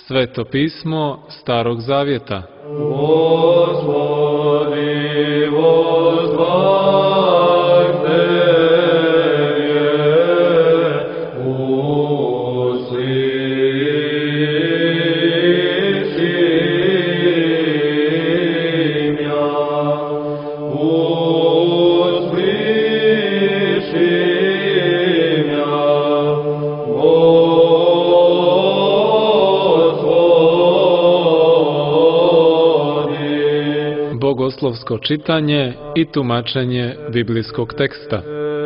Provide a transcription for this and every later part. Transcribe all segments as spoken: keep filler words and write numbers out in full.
Sveto pismo Starog Zavjeta. Gospodi, vozdvaj Tebe, uslišim ja, uslišim ja, Bogoslovsko čitanje i tumačenje biblijskog teksta.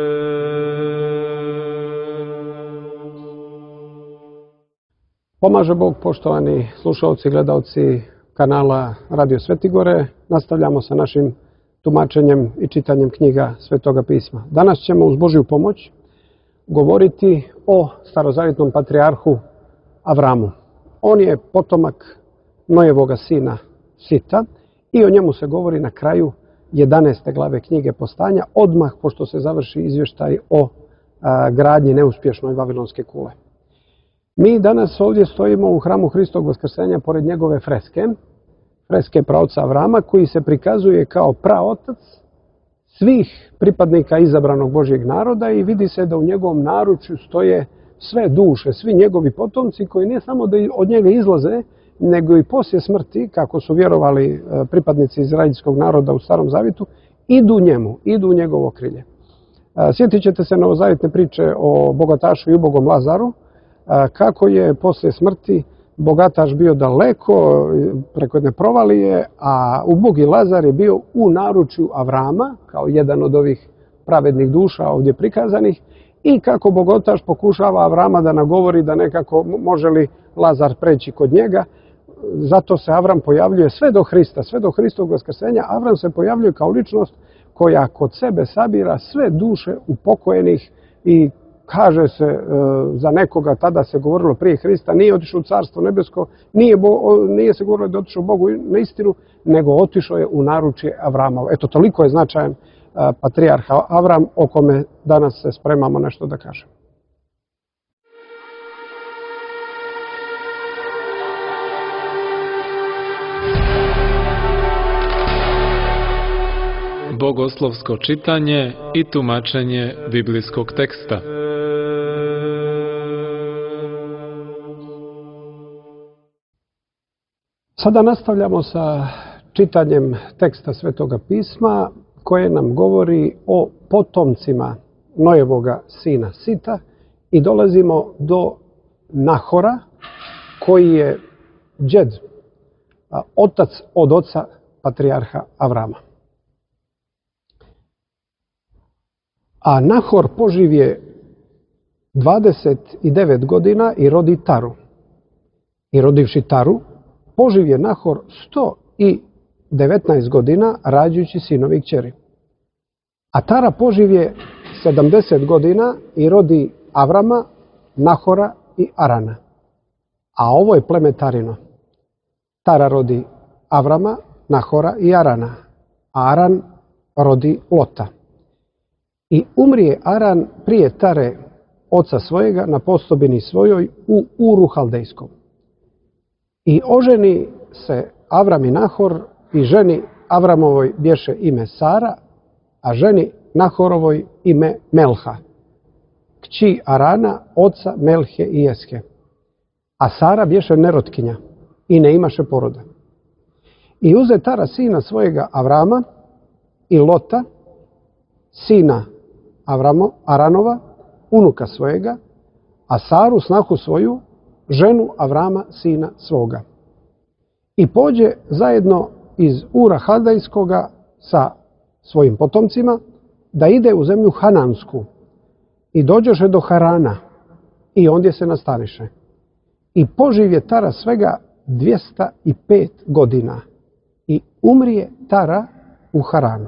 Pomaže Bog, poštovani slušalci i gledalci kanala Radio Svetigore. Nastavljamo sa našim tumačenjem i čitanjem knjiga Svetoga pisma. Danas ćemo uz Božju pomoć govoriti o starozavjetnom patrijarhu Avramu. On je potomak Nojevoga sina Sita i o njemu se govori na kraju jedanaeste glave knjige Postanja, odmah pošto se završi izvještaj o a, gradnji neuspješnoj Vavilonske kule. Mi danas ovdje stojimo u hramu Hristovog vaskrsenja pored njegove freske, freske praoca Avrama, koji se prikazuje kao praotac svih pripadnika izabranog Božjeg naroda i vidi se da u njegovom naručju stoje sve duše, svi njegovi potomci koji ne samo da od njega izlaze, nego i poslije smrti, kako su vjerovali pripadnici izraelskog naroda u Starom Zavjetu, idu njemu, idu u njegovo okrilje. Sjetit ćete se novozavjetne priče o bogatašu i ubogom Lazaru, kako je poslije smrti bogataš bio daleko, preko jedne provalije, a ubogi Lazar je bio u naručju Avrama, kao jedan od ovih pravednih duša ovdje prikazanih, i kako bogataš pokušava Avrama da nagovori da nekako može li Lazar preći kod njega. Zato se Avram pojavljuje sve do Hrista, sve do Hristovog vaskrsenja. Avram se pojavljuje kao ličnost koja kod sebe sabira sve duše upokojenih i kaže se e, za nekoga, tada se govorilo prije Hrista, nije otišao u Carstvo nebesko, nije, bo, nije se govorilo da je otišao Bogu na istinu, nego otišao je u naručje Avramova. Eto, toliko je značajan e, patrijarh Avram, o kome danas se spremamo nešto da kažemo. Bogoslovsko čitanje i tumačenje biblijskog teksta. Sada nastavljamo sa čitanjem teksta Svetoga pisma koje nam govori o potomcima Nojevoga sina Sita i dolazimo do Nahora koji je đed, otac od oca patrijarha Avrama. A Nahor poživje dvadeset devet godina i rodi Taru. I rodivši Taru, poživje Nahor sto devetnaest godina rađajući sinovi i kćeri. A Tara poživje sedamdeset godina i rodi Avrama, Nahora i Arana. A ovo je pleme Tarino. Tara rodi Avrama, Nahora i Arana. A Aran rodi Lota. I umrije Aran prije Tare, oca svojega, na postobini svojoj u Uru Haldejskom. I oženi se Avram i Nahor i ženi Avramovoj bješe ime Sara, a ženi Nahorovoj ime Melha, kći Arana, oca Melhe i Jeske. A Sara bješe nerotkinja i ne imaše poroda. I uze Tara sina svojega Avrama i Lota, sina Avramo, Aranova, unuka svojega, a Saru, snahu svoju, ženu Avrama, sina svoga. I pođe zajedno iz Ura Haldejskoga sa svojim potomcima da ide u zemlju Hanansku. I dođoše do Harana i ondje se nastaniše. I poživje Tara svega dvjesto pet godina i umrije Tara u Haranu.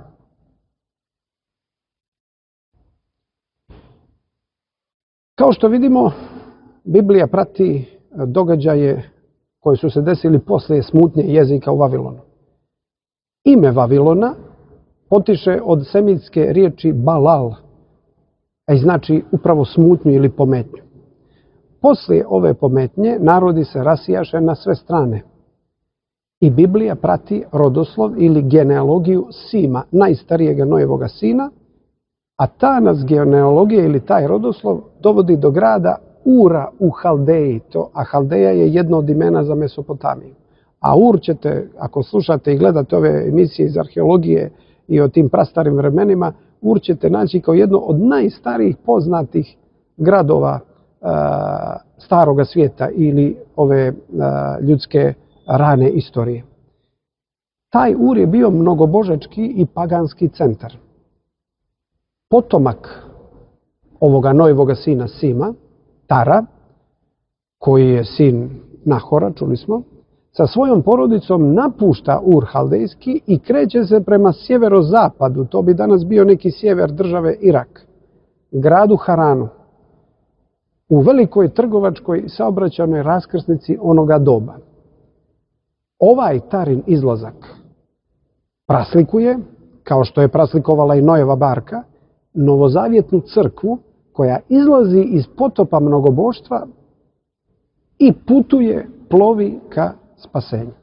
Kao što vidimo, Biblija prati događaje koji su se desili poslije smutnje jezika u Vavilonu. Ime Vavilona potiče od semitske riječi balal, a i znači upravo smutnju ili pometnju. Poslije ove pometnje narodi se rasijaše na sve strane. I Biblija prati rodoslov ili genealogiju Sima, najstarijega Nojevoga sina, a ta nas genealogija ili taj rodoslov dovodi do grada Ura u Haldeji, to, a Haldeja je jedno od imena za Mesopotamiju. A Ur ćete, ako slušate i gledate ove emisije iz arheologije i o tim prastarim vremenima, Ur ćete naći kao jedno od najstarijih poznatih gradova uh, staroga svijeta ili ove uh, ljudske rane istorije. Taj Ur je bio mnogobožački i paganski centar. Potomak ovoga Nojevoga sina Sima, Tara, koji je sin Nahora, čuli smo, sa svojom porodicom napušta Ur Haldejski i kreće se prema sjeverozapadu, to bi danas bio neki sjever države Irak, gradu Haranu, u velikoj trgovačkoj saobraćajnoj raskrsnici onoga doba. Ovaj Tarin izlazak praslikuje, kao što je praslikovala i Nojeva barka, novozavjetnu crkvu koja izlazi iz potopa mnogoboštva i putuje, plovi ka spasenju.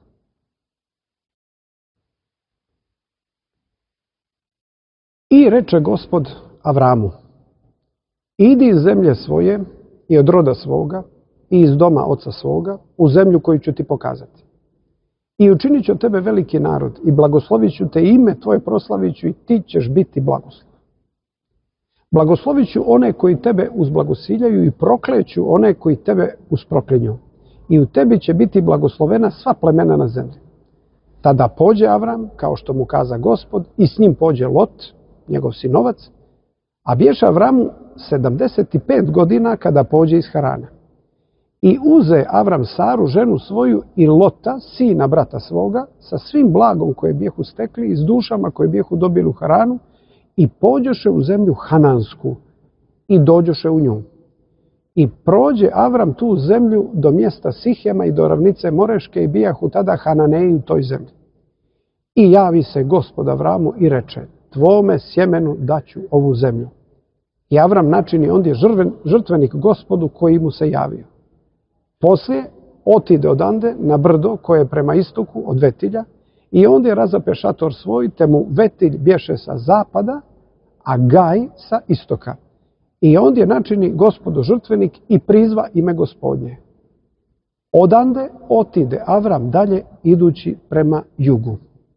I reče Gospod Avramu: idi iz zemlje svoje i od roda svoga i iz doma oca svoga u zemlju koju ću ti pokazati. I učinit ću od tebe veliki narod i blagoslovit ću te, ime tvoje proslavit ću i ti ćeš biti blagoslov. Blagoslovit ću one koji tebe uzblagosiljaju i prokleću one koji tebe usproklinju. I u tebi će biti blagoslovena sva plemena na zemlji. Tada pođe Avram, kao što mu kaza Gospod, i s njim pođe Lot, njegov sinovac, a bješe Avramu sedamdeset pet godina kada pođe iz Harana. I uze Avram Saru, ženu svoju, i Lota, sina brata svoga, sa svim blagom koje bijehu stekli i s dušama koje bijehu dobili u Haranu, i pođoše u zemlju Hanansku i dođoše u nju. I prođe Avram tu zemlju do mjesta Sihema i do ravnice Moreške i bijahu tada Hananeji u toj zemlji. I javi se Gospod Avramu i reče: tvome sjemenu daću ovu zemlju. I Avram načini ondje žrtvenik Gospodu koji mu se javio. Poslije otide odande na brdo koje je prema istoku od Vetilja i ondje razape šator svoj, te mu Vetilj bješe sa zapada, a Gaj sa istoka. I ondje načini Gospodu žrtvenik i prizva ime Gospodnje. Odande otide Avram dalje idući prema jugu.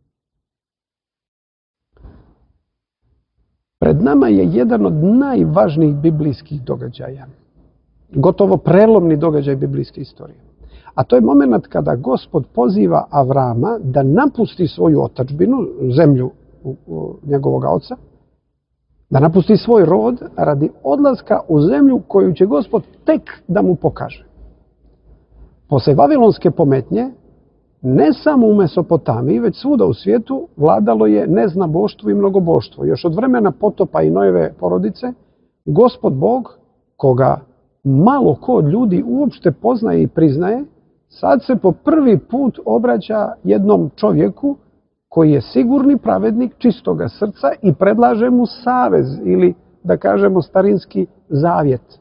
Pred nama je jedan od najvažnijih biblijskih događaja. Gotovo prelomni događaj biblijske istorije. A to je moment kada Gospod poziva Avrama da napusti svoju otadžbinu, zemlju njegovog oca, da napusti svoj rod radi odlaska u zemlju koju će Gospod tek da mu pokaže. Posle Vavilonske pometnje, ne samo u Mesopotamiji, već svuda u svijetu vladalo je neznaboštvo i mnogoboštvo. Još od vremena potopa i Nojeve porodice, Gospod Bog, koga malo ko od ljudi uopšte poznaje i priznaje, sad se po prvi put obraća jednom čovjeku koji je sigurni pravednik čistoga srca i predlaže mu savez ili, da kažemo, starinski zavjet.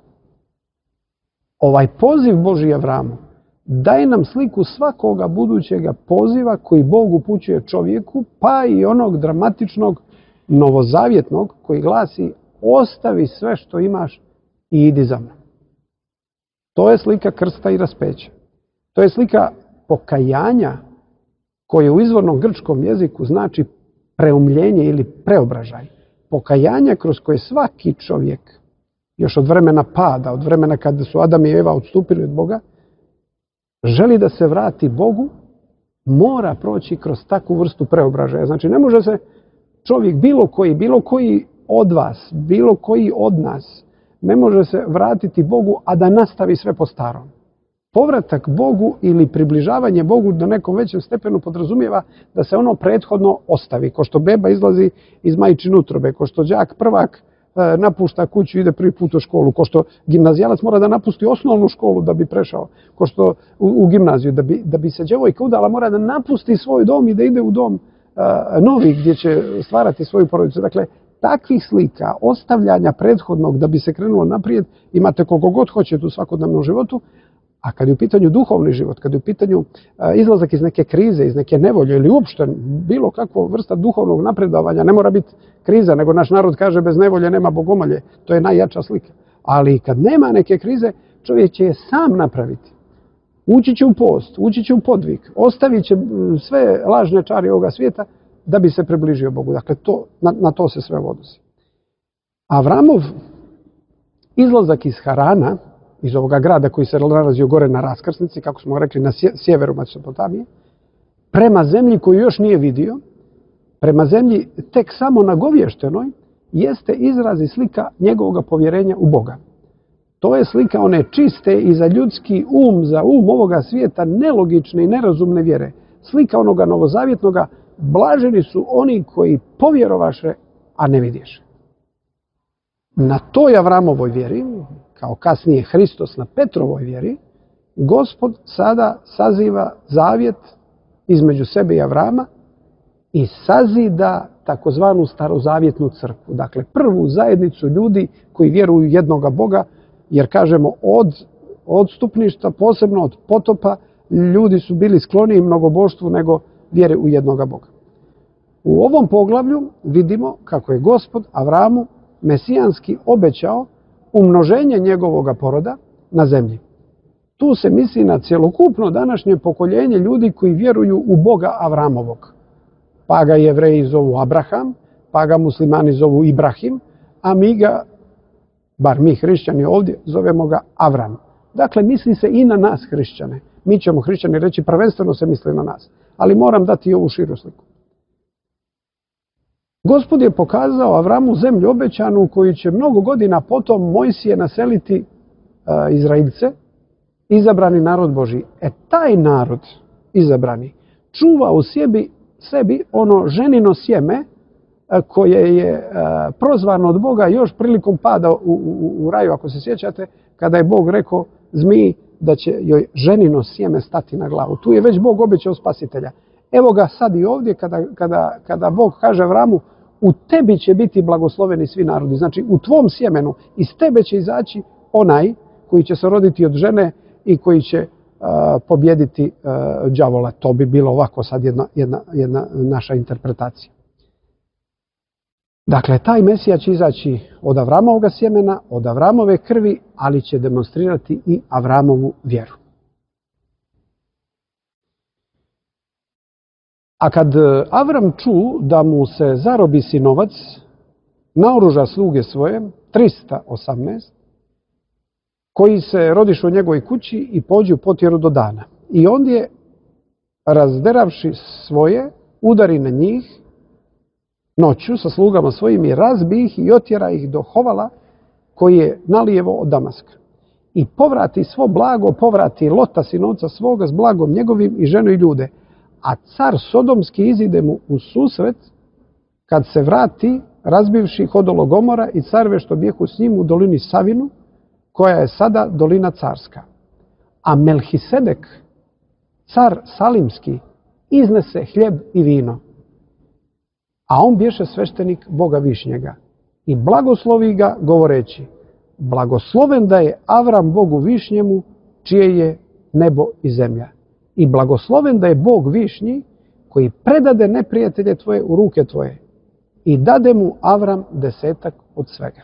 Ovaj poziv Božji Avramu daje nam sliku svakoga budućega poziva koji Bog upućuje čovjeku, pa i onog dramatičnog novozavjetnog koji glasi: ostavi sve što imaš i idi za mnom. To je slika krsta i raspeća. To je slika pokajanja koje u izvornom grčkom jeziku znači preumljenje ili preobražaj. Pokajanja kroz koje svaki čovjek, još od vremena pada, od vremena kada su Adam i Eva odstupili od Boga, želi da se vrati Bogu, mora proći kroz takvu vrstu preobražaja. Znači ne može se čovjek, bilo koji, bilo koji od vas, bilo koji od nas, ne može se vratiti Bogu, a da nastavi sve po starom. Povratak Bogu ili približavanje Bogu do nekom većem stepenu podrazumijeva da se ono prethodno ostavi. Ko što beba izlazi iz majčine utrobe, ko što đak prvak napušta kuću i ide prvi put u školu, ko što gimnazijalac mora da napusti osnovnu školu da bi prešao, ko što u, u gimnaziju, da bi, da bi se djevojka udala mora da napusti svoj dom i da ide u dom a, novi gdje će stvarati svoju porodicu. Dakle, takvih slika, ostavljanja prethodnog da bi se krenulo naprijed, imate koliko god hoćete u svakodnevnom životu, a kad je u pitanju duhovni život, kad je u pitanju izlazak iz neke krize, iz neke nevolje ili uopšte bilo kakva vrsta duhovnog napredovanja, ne mora biti kriza, nego naš narod kaže bez nevolje nema bogomolje, to je najjača slika. Ali kad nema neke krize, čovjek će je sam napraviti. Ući će u post, ući će u podvig, ostavit će sve lažne čari ovoga svijeta da bi se približio Bogu. Dakle, to, na, na to se sve odnosi. Avramov izlazak iz Harana, iz ovoga grada koji se nalazio gore na raskrsnici, kako smo rekli, na sjeveru Mesopotamije, prema zemlji koju još nije vidio, prema zemlji tek samo nagovještenoj, jeste izraz i slika njegovog povjerenja u Boga. To je slika one čiste i za ljudski um, za um ovoga svijeta nelogične i nerazumne vjere. Slika onoga novozavjetnoga, blaženi su oni koji povjerovaše, a ne vidješe. Na toj Avramovoj vjeri, kao kasnije Hristos na Petrovoj vjeri, Gospod sada saziva zavjet između sebe i Avrama i sazida takozvanu starozavjetnu crkvu. Dakle, prvu zajednicu ljudi koji vjeruju jednoga Boga, jer kažemo od odstupništva, posebno od potopa, ljudi su bili skloniji mnogoboštvu nego vjere u jednoga Boga. U ovom poglavlju vidimo kako je Gospod Avramu mesijanski obećao umnoženje njegovoga poroda na zemlji. Tu se misli na cjelokupno današnje pokoljenje ljudi koji vjeruju u Boga Avramovog. Pa ga Jevreji zovu Abraham, pa ga muslimani zovu Ibrahim, a mi ga, bar mi hrišćani ovdje, zovemo ga Avram. Dakle, misli se i na nas hrišćane. Mi ćemo hrišćani reći prvenstveno se misli na nas. Ali moram dati i ovu širu sliku. Gospod je pokazao Avramu zemlju obećanu u koju će mnogo godina potom Mojsije naseliti uh, Izraelce, izabrani narod Božji. E taj narod izabrani čuva u sebi, sebi ono ženino sjeme uh, koje je uh, prozvano od Boga još prilikom pada u, u, u raju, ako se sjećate, kada je Bog rekao zmiji da će joj ženino sjeme stati na glavu. Tu je već Bog obećao spasitelja. Evo ga sad i ovdje kada, kada, kada Bog kaže Avramu, u tebi će biti blagosloveni svi narodi. Znači u tvom sjemenu iz tebe će izaći onaj koji će se roditi od žene i koji će uh, pobjediti uh, đavola. To bi bilo ovako sad jedna, jedna, jedna naša interpretacija. Dakle, taj Mesija će izaći od Avramovog sjemena, od Avramove krvi, ali će demonstrirati i Avramovu vjeru. A kad Avram ču da mu se zarobi sinovac, naoruža sluge svoje, trista osamnaest, koji se rodišu u njegovoj kući i pođu potjeru do dana. I ondje, razderavši svoje, udari na njih noću sa slugama svojim i razbi ih i otjera ih do Hovala, koji je nalijevo od Damaska. I povrati svo blago, povrati Lota sinovca svoga s blagom njegovim i ženu i ljude. A car Sodomski izide mu u susret kad se vrati, razbivši Hodolo Gomora i carve što bijehu s njim u dolini Savinu, koja je sada dolina carska. A Melhisedek, car Salimski, iznese hljeb i vino. A on bješe sveštenik Boga Višnjega i blagoslovi ga govoreći, blagosloven da je Avram Bogu Višnjemu, čije je nebo i zemlja. I blagosloven da je Bog Višnji, koji predade neprijatelje tvoje u ruke tvoje i dade mu Avram desetak od svega.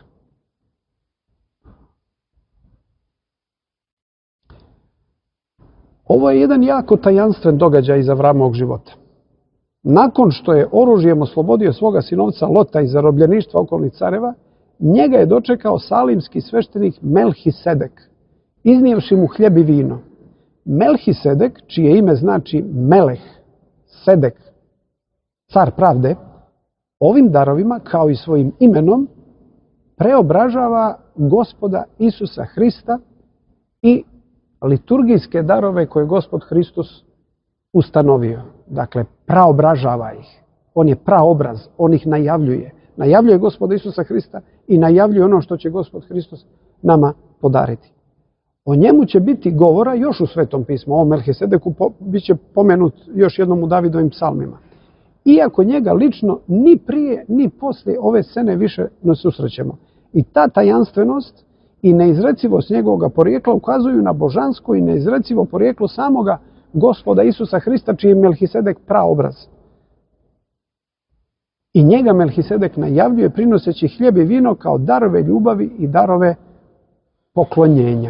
Ovo je jedan jako tajanstven događaj iz Avramovog života. Nakon što je oružjem oslobodio svoga sinovca Lota iz zarobljeništva okolnih careva, njega je dočekao salimski sveštenik Melhisedek, iznijevši mu hljeb i vino. Melhisedek, čije ime znači Meleh, Sedek, car pravde, ovim darovima, kao i svojim imenom, preobražava Gospoda Isusa Hrista i liturgijske darove koje je Gospod Hristos ustanovio. Dakle, praobražava ih. On je praobraz, on ih najavljuje. Najavljuje Gospoda Isusa Hrista i najavljuje ono što će Gospod Hristos nama podariti. O njemu će biti govora još u Svetom pismu. O Melhisedeku bit će pomenut još jednom u Davidovim psalmima. iako njega lično ni prije ni poslije ove scene više ne susrećemo. I ta tajanstvenost i neizrecivost njegovog porijekla ukazuju na božansko i neizrecivo porijeklo samoga Gospoda Isusa Hrista, čiji je Melhisedek praobraz. I njega Melhisedek najavljuje prinoseći hljeb i vino kao darove ljubavi i darove poklonjenja.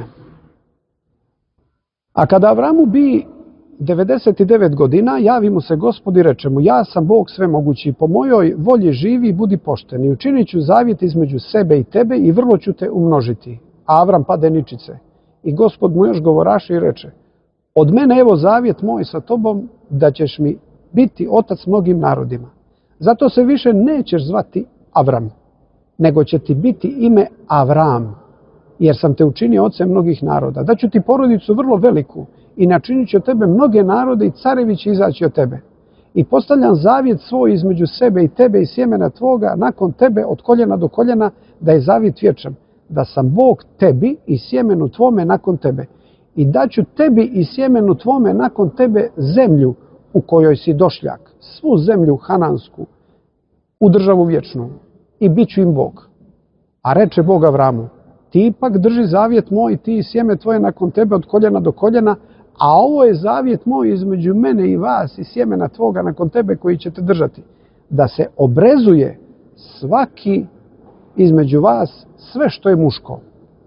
A kada Avramu bi devedeset devet godina, javi mu se Gospod i reče mu: ja sam Bog svemogući, po mojoj volji živi i budi pošten i učinit ću zavjet između sebe i tebe i vrlo ću te umnožiti. A Avram pade ničice. I Gospod mu još govoraše i reče: od mene evo zavjet moj sa tobom, da ćeš mi biti otac mnogim narodima. Zato se više nećeš zvati Avram, nego će ti biti ime Avram, jer sam te učinio ocem mnogih naroda. Daću ti porodicu vrlo veliku i načinit ću od tebe mnoge narode i carevi će izaći od tebe. I postavljam zavjet svoj između sebe i tebe i sjemena tvoga nakon tebe od koljena do koljena, da je zavjet vječan, da sam Bog tebi i sjemenu tvome nakon tebe. I daću tebi i sjemenu tvome nakon tebe zemlju u kojoj si došljak, svu zemlju hanansku, u državu vječnu, i bit ću im Bog. A reče Bog Avramu: ti ipak drži zavjet moj, ti i sjeme tvoje nakon tebe od koljena do koljena, a ovo je zavjet moj između mene i vas i sjemena tvoga nakon tebe koji ćete držati, da se obrezuje svaki između vas sve što je muško.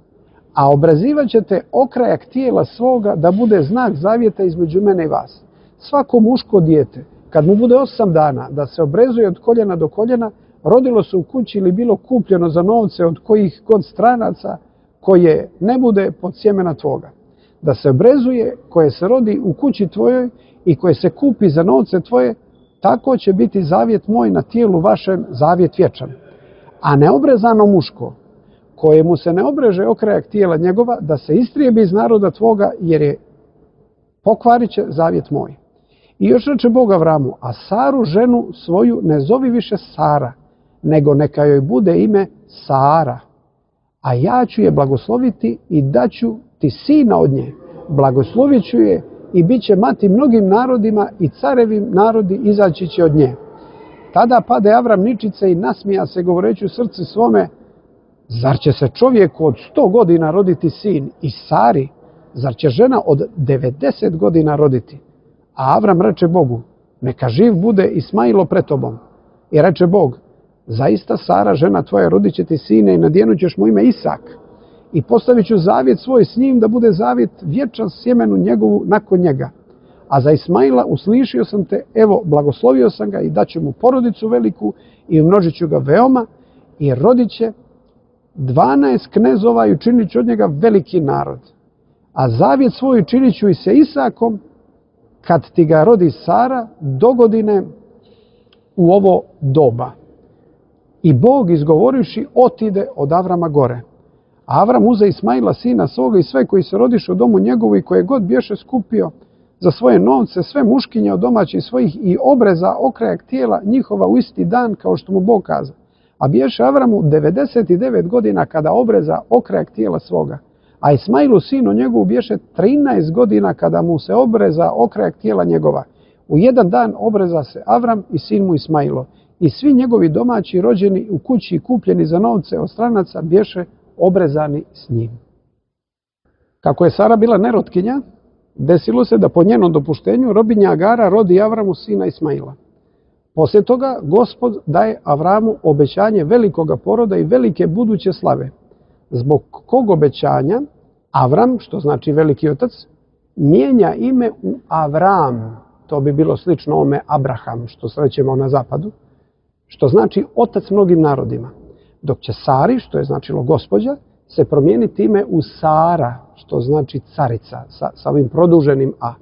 A obrezivat ćete okrajak tijela svoga da bude znak zavjeta između mene i vas. Svako muško dijete, kad mu bude osam dana, da se obrezuje od koljena do koljena, rodilo se u kući ili bilo kupljeno za novce od kojih god stranaca, koje ne bude pod sjemena tvoga. Da se obrezuje koje se rodi u kući tvojoj i koje se kupi za novce tvoje, tako će biti zavjet moj na tijelu vašem, zavjet vječan. A neobrezano muško, kojemu se ne obreže okrajak tijela njegova, da se istrijebi iz naroda tvoga, jer je pokvarit će zavjet moj. I još reče Bog Avramu: a Saru ženu svoju ne zovi više Sara, nego neka joj bude ime Sara. A ja ću je blagosloviti i daću ti sina od nje. Blagoslovit ću je i bit će mati mnogim narodima i carevim narodi izaći će od nje. Tada pade Avram ničice i nasmija se govoreći u srcu svome: zar će se čovjeku od sto godina roditi sin i Sari, zar će žena od devedeset godina roditi? A Avram reče Bogu: neka živ bude Ismailo pred tobom. I reče Bog: zaista Sara, žena tvoja, rodit će ti sine i nadjenut ćeš mu ime Isak. I postavit ću zavjet svoj s njim da bude zavjet vječan sjemenu njegovu nakon njega. A za Ismaila uslišio sam te, evo blagoslovio sam ga i daću mu porodicu veliku i umnožit ću ga veoma i rodit će dvanaest knezova i učinit ću od njega veliki narod. A zavjet svoj učinit ću i sa Isakom, kad ti ga rodi Sara, dogodine u ovo doba. I Bog, izgovorivši, otide od Avrama gore. A Avram uze Ismaila sina svoga i sve koji se rodiše u domu njegovu i koje god bješe skupio za svoje novce, sve muškinje od domaćih svojih, i obreza okrajak tijela njihova u isti dan, kao što mu Bog kaza. A bješe Avramu devedeset devet godina kada obreza okrajak tijela svoga. A Ismailu sinu njegovu bješe trinaest godina kada mu se obreza okrajak tijela njegova. U jedan dan obreza se Avram i sin mu Ismailo. I svi njegovi domaći rođeni u kući i kupljeni za novce od stranaca bješe obrezani s njim. Kako je Sara bila nerotkinja, desilo se da po njenom dopuštenju robinja Agara rodi Avramu sina Ismaila. Poslije toga Gospod daje Avramu obećanje velikoga poroda i velike buduće slave, zbog kog obećanja Avram, što znači veliki otac, mijenja ime u Avram. To bi bilo slično ome Abraham, što srećemo na zapadu, što znači otac mnogim narodima. Dok će Sari, što je značilo gospođa, se promijeniti ime u Sara, što znači carica, sa, sa ovim produženim A.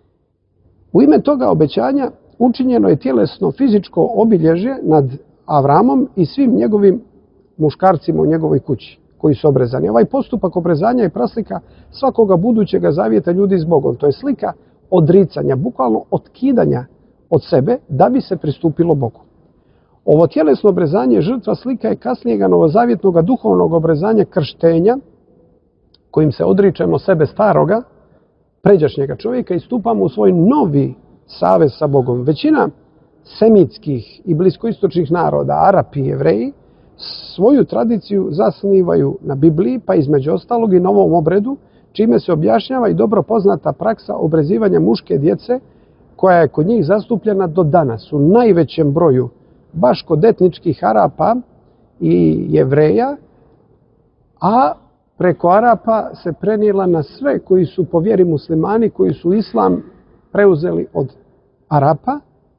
U ime toga obećanja učinjeno je tjelesno fizičko obilježje nad Avramom i svim njegovim muškarcima u njegovoj kući koji su obrezani. Ovaj postupak obrezanja je praslika svakoga budućega zavjeta ljudi s Bogom. To je slika odricanja, bukvalno otkidanja od sebe da bi se pristupilo Bogu. Ovo tjelesno obrezanje žrtva slika je kasnijega novozavjetnog duhovnog obrezanja krštenja, kojim se odričemo sebe staroga, pređašnjega čovjeka i stupamo u svoj novi savez sa Bogom. Većina semitskih i bliskoistočnih naroda, Arapi i Jevreji, svoju tradiciju zasnivaju na Bibliji, pa između ostalog i na ovom obredu, čime se objašnjava i dobro poznata praksa obrezivanja muške djece, koja je kod njih zastupljena do danas u najvećem broju, baš kod etničkih Arapa i Jevreja, a preko Arapa se prenijela na sve koji su po vjeri muslimani, koji su islam preuzeli od Arapa.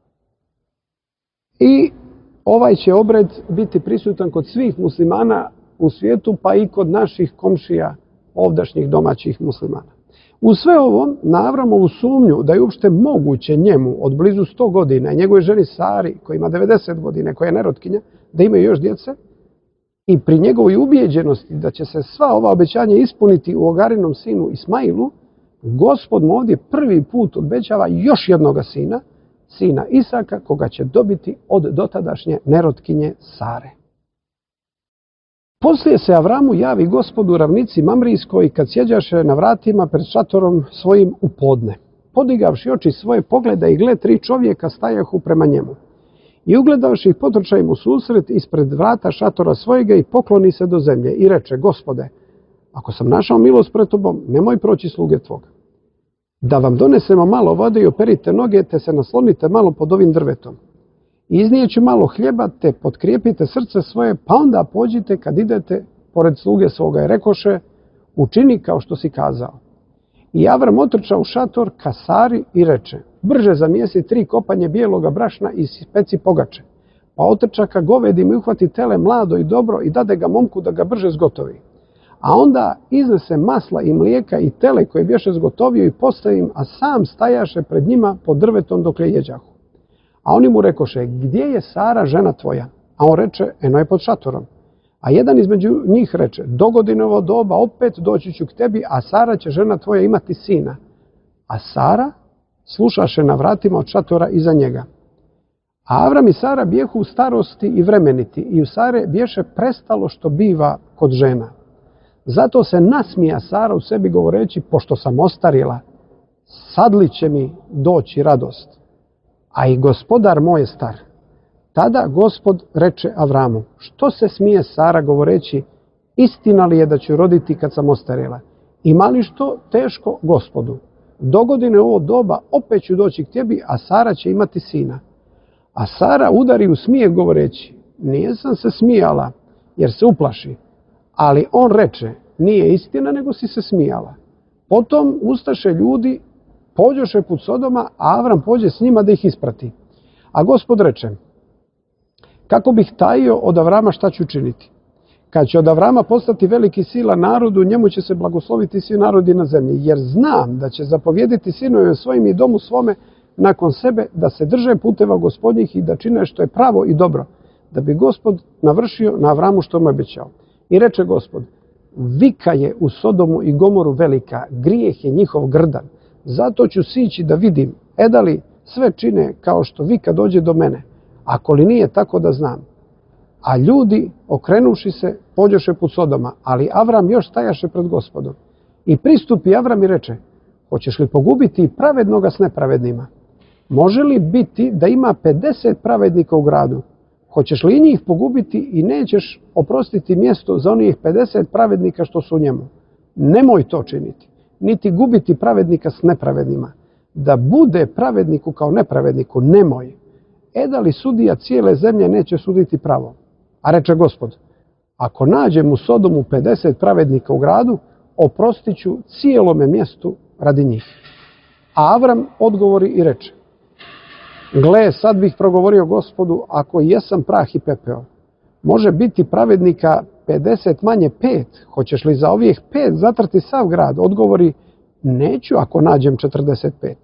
I ovaj će obred biti prisutan kod svih muslimana u svijetu, pa i kod naših komšija, ovdašnjih domaćih muslimana. U sve ovom, na Avramovu sumnju da je uopšte moguće njemu od blizu sto godina i njegovoj ženi Sari, koja ima devedeset godina, koja je nerotkinja, da imaju još djece, i pri njegovoj ubijeđenosti da će se sva ova obećanja ispuniti u Ogarinom sinu Ismailu, Gospod mu ovdje prvi put obećava još jednoga sina, sina Isaka, koga će dobiti od dotadašnje nerotkinje Sare. Poslije se Avramu javi Gospod u ravnici Mamrijskoj kad sjeđaše na vratima pred šatorom svojim u podne. Podigavši oči svoje pogleda i gle, tri čovjeka stajahu prema njemu. I ugledavši ih potrča im u susret ispred vrata šatora svojega i pokloni se do zemlje i reče: Gospode, ako sam našao milost pred tobom, nemoj proći sluge tvoga. Da vam donesemo malo vode i operite noge, te se naslonite malo pod ovim drvetom. Iznijeću malo hljeba, te potkrijepite srce svoje, pa onda pođite kad idete pored sluge svoga. I rekoše: učini kao što si kazao. I Avram otrča u šator ka Sari i reče: brže zamijesi tri kopanje bijeloga brašna i speci pogače. Pa otrča ka govedima i uhvati tele mlado i dobro i dade ga momku da ga brže zgotovi. A onda iznese masla i mlijeka i tele koje bješe zgotovio i postavi im, a sam stajaše pred njima pod drvetom dok jeđahu. A oni mu rekoše: gdje je Sara, žena tvoja? A on reče: eno je pod šatorom. A jedan između njih reče: dogodinovo doba opet doći ću k tebi, a Sara će, žena tvoja, imati sina. A Sara slušaše na vratima od šatora iza njega. A Avram i Sara bijehu u starosti i vremeniti, i u Sare bješe prestalo što biva kod žena. Zato se nasmija Sara u sebi govoreći: pošto sam ostarila, sad li će mi doći radost? A i gospodar moj je star. Tada Gospod reče Avramu: što se smije Sara govoreći: istina li je da ću roditi kad sam ostarila? Ima li što teško Gospodu? Dogodine ovo doba opet ću doći k tebi, a Sara će imati sina. A Sara udari u smijeh govoreći: nije sam se smijala, jer se uplaši. Ali on reče: nije istina, nego si se smijala. Potom ustaše ljudi, pođoše put Sodoma, a Avram pođe s njima da ih isprati. A Gospod reče: kako bih tajio od Avrama, šta ću činiti? Kad će od Avrama postati veliki sila narodu, njemu će se blagosloviti svi narodi na zemlji, jer znam da će zapovjediti sinovima svojim i domu svome nakon sebe da se drže puteva Gospodnjih i da čine što je pravo i dobro, da bi Gospod navršio na Avramu što mu je obećao. I reče Gospod: vika je u Sodomu i Gomoru velika, grijeh je njihov grdan. Zato ću sići da vidim, e da li sve čine kao što vika dođe do mene, ako li nije, tako da znam. A ljudi, okrenuši se, pođoše put Sodoma, ali Avram još stajaše pred Gospodom. I pristupi Avram i reče: hoćeš li pogubiti pravednoga s nepravednima? Može li biti da ima pedeset pravednika u gradu? Hoćeš li i njih pogubiti i nećeš oprostiti mjesto za onih pedeset pravednika što su u njemu? Nemoj to činiti, niti gubiti pravednika s nepravednima. Da bude pravedniku kao nepravedniku, nemoj. E da li sudija cijele zemlje neće suditi pravo? A reče Gospod: ako nađem u Sodomu pedeset pravednika u gradu, oprostit ću cijelome mjestu radi njih. A Avram odgovori i reče: gle, sad bih progovorio Gospodu, ako jesam prah i pepeo. Može biti pravednika pedeset manje pet, hoćeš li za ovih pet zatrti sav grad? Odgovori: neću ako nađem četrdeset pet.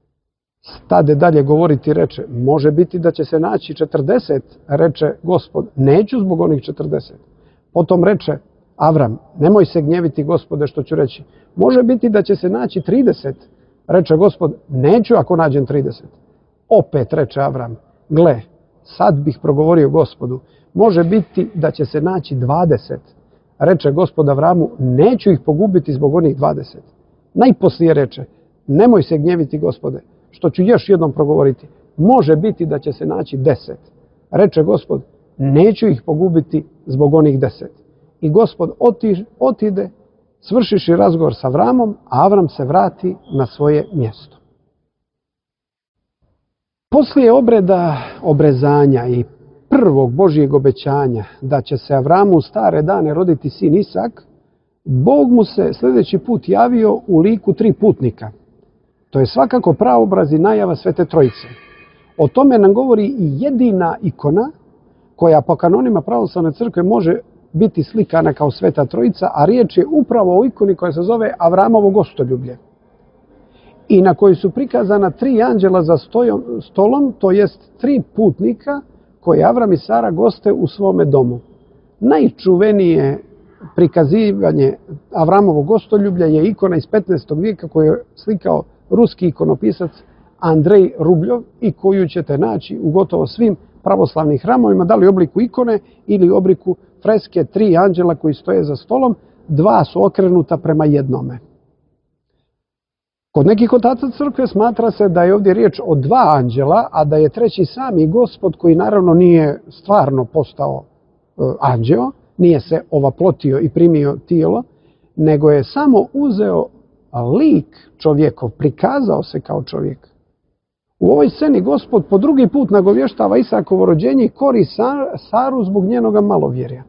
Stade dalje govoriti i reče: može biti da će se naći četrdeset, reče Gospod: neću zbog onih četrdeset. Potom reče Avram: nemoj se gnjeviti, Gospode, što ću reći. Može biti da će se naći trideset, reče Gospod: neću ako nađem trideset. Opet reče Avram: gle, sad bih progovorio Gospodu, može biti da će se naći dvadeset. Reče Gospod Avramu: neću ih pogubiti zbog onih dvadeset. Najposlije reče: nemoj se gnjeviti, Gospode, što ću još jednom progovoriti. može biti da će se naći deset. Reče Gospod, neću ih pogubiti zbog onih deset. I Gospod otiž, otide, svršiši razgovor sa Avramom, a Avram se vrati na svoje mjesto. Poslije obreda obrezanja i prvog Božjeg obećanja da će se Avramu u stare dane roditi sin Isak, Bog mu se sljedeći put javio u liku tri putnika. To je svakako praobraz i najava Svete Trojice. O tome nam govori i jedina ikona koja po kanonima pravoslavne crkve može biti slikana kao Sveta Trojica, a riječ je upravo o ikoni koja se zove Avramovo gostoljublje. I na kojoj su prikazana tri anđela za stojom, stolom, to jest tri putnika koje Avram i Sara goste u svome domu. Najčuvenije prikazivanje Avramovog gostoljublja je ikona iz petnaestog vijeka koju je slikao ruski ikonopisac Andrej Rubljov i koju ćete naći u gotovo svim pravoslavnim hramovima, da li u obliku ikone ili u obliku freske tri anđela koji stoje za stolom, dva su okrenuta prema jednome. Kod nekih otaca crkve smatra se da je ovdje riječ o dva anđela, a da je treći sami Gospod koji naravno nije stvarno postao anđeo, nije se ovaplotio i primio tijelo, nego je samo uzeo lik čovjekov, prikazao se kao čovjek. U ovoj sceni Gospod po drugi put nagovještava Isakovo rođenje i kori Saru zbog njenoga malovjerja.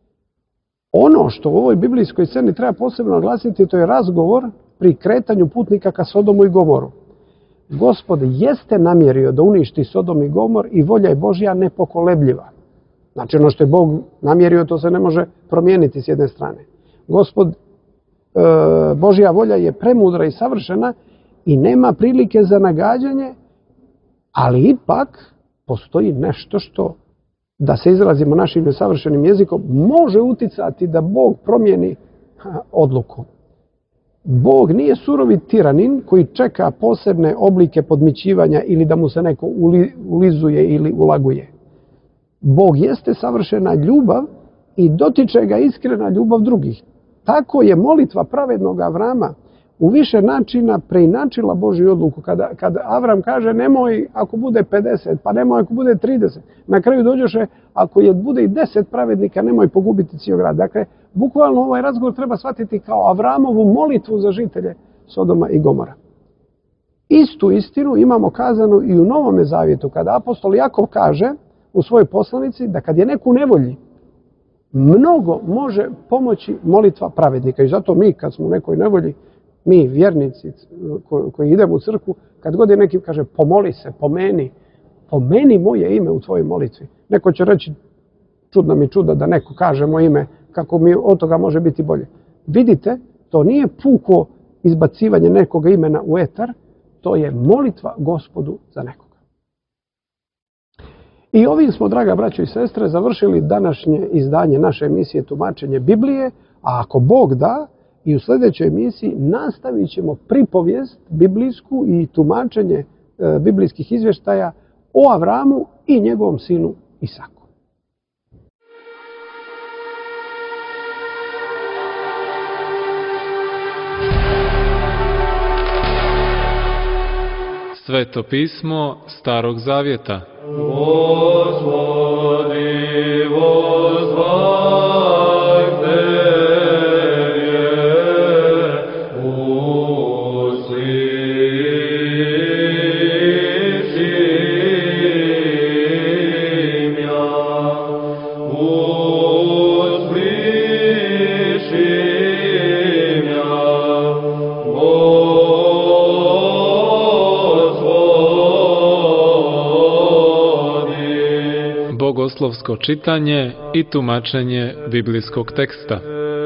Ono što u ovoj biblijskoj sceni treba posebno naglasiti, to je razgovor pri kretanju putnika ka Sodomu i Gomoru. Gospod jeste namjerio da uništi Sodom i Gomor i volja je Božja nepokolebljiva. Znači ono što je Bog namjerio, to se ne može promijeniti s jedne strane. Gospod, e, Božja volja je premudra i savršena i nema prilike za nagađanje, ali ipak postoji nešto što, da se izrazimo našim nesavršenim jezikom, može uticati da Bog promijeni odluku. Bog nije surovi tiranin koji čeka posebne oblike podmićivanja ili da mu se neko ulizuje ili ulaguje. Bog jeste savršena ljubav i dotiče ga iskrena ljubav drugih. Tako je molitva pravednog Avrama u više načina preinačila Božju odluku. Kada, kada Avram kaže nemoj ako bude pedeset, pa nemoj ako bude trideset. Na kraju dođoše ako je bude i deset pravednika, nemoj pogubiti cijel grad. Dakle, bukvalno ovaj razgovor treba shvatiti kao Avramovu molitvu za žitelje Sodoma i Gomora. Istu istinu imamo kazanu i u Novome Zavjetu, kada apostol Jakov kaže u svojoj poslanici da kad je neko u nevolji, mnogo može pomoći molitva pravednika. I zato mi kad smo u nekoj nevolji, mi vjernici koji idemo u crkvu, kad god je neki kaže pomoli se, pomeni, pomeni moje ime u tvojoj molitvi. Neko će reći, čudno mi čuda da neko kaže moje ime, kako mi od toga može biti bolje. Vidite, to nije puko izbacivanje nekoga imena u etar, to je molitva Gospodu za nekoga. I ovim smo, draga braćo i sestre, završili današnje izdanje naše emisije Tumačenje Biblije, a ako Bog da, i u sljedećoj emisiji nastavit ćemo pripovijest biblijsku i tumačenje e, biblijskih izvještaja o Avramu i njegovom sinu Isaku. Sveto pismo Starog Zavjeta. Господи, возвай к Тебе, услыши мя, услыши мя, Bogoslovsko čitanje i tumačenje biblijskog teksta.